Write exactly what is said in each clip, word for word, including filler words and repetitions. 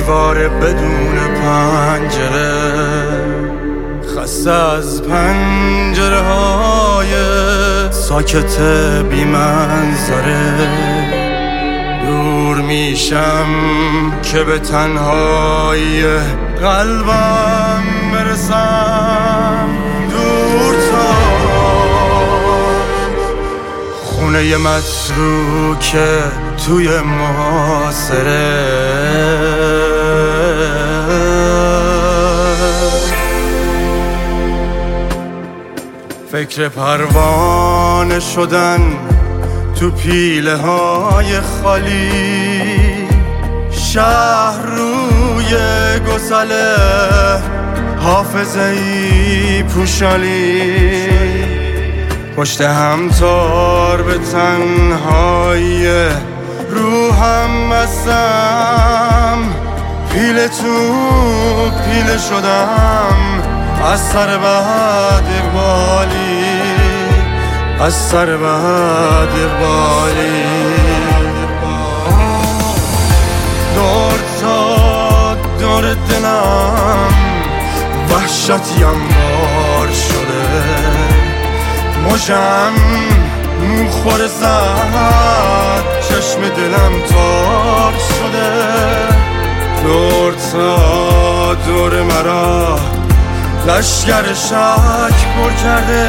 دیوار بدون پنجره، خسته از پنجره های ساکت بی منظره. دور میشم که به تنهایی قلبم برسم، دور تا خونه متروکه توی محاصره. فکر پروانه شدن تو پیله های خالی، شهر روی گسله حافظه‌ای پوشالی، پشت همتار به تنهایی روحم بستم، پیله تو پیله شدم از سر بعد اقبالی، از سر بعد اقبالی. دور تا دور دلم وحشتی انبار شده، مژم موخور زد، چشم دلم تار شده. دور تا دور مرا لشگر شک پر کرده،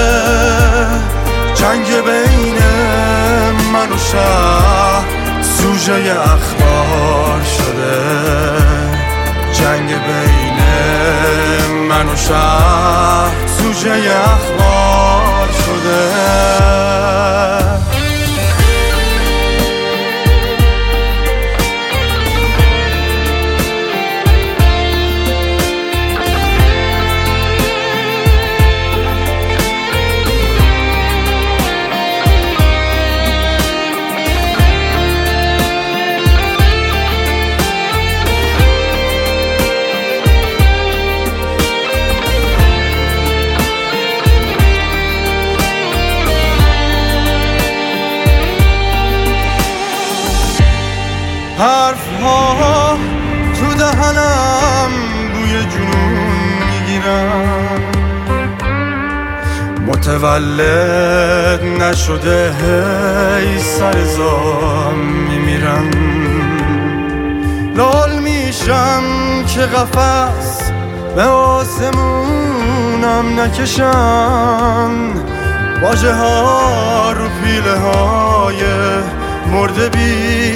جنگ بین من و شهر سوژه اخبار شده، جنگ بین من و شهر سوژه اخبار شده. حرف ها تو دهنم بوی جنون میگیرم، متولد نشده هی سر زام میمیرم. لال میشم که قفس به آسمونم نکشن، واژه ها رو پیله های مرده بی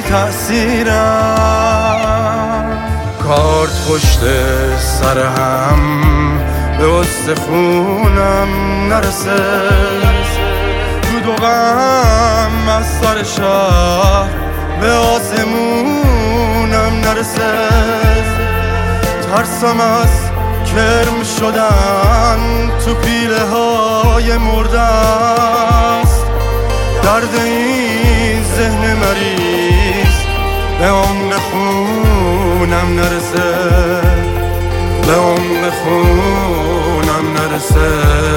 تأثیرم. کارت پشت سر هم به استخونم نرسه، تو دو غم از سر شهر به آسمونم نرسه. ترسم از کرم شدن تو پیله های مرده است، درد این ذهن مریض به عمق خونم نرسه، به عمق خونم نرسه.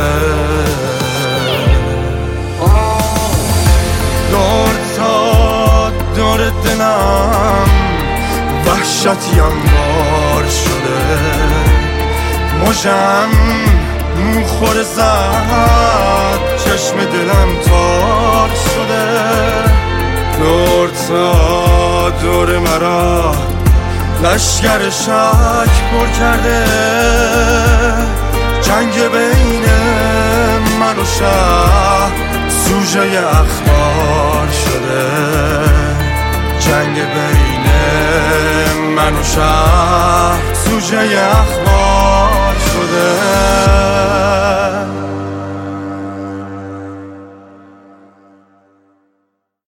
دور تا دور دلم وحشتی انبار شده، مژم موخور زد، چشم دلم تار شده. دور تا دور مرا لشگر شک پر کرده، جنگ بین من و شهر سوژه اخبار شده، جنگ بین من و شهر سوژه اخبار شده.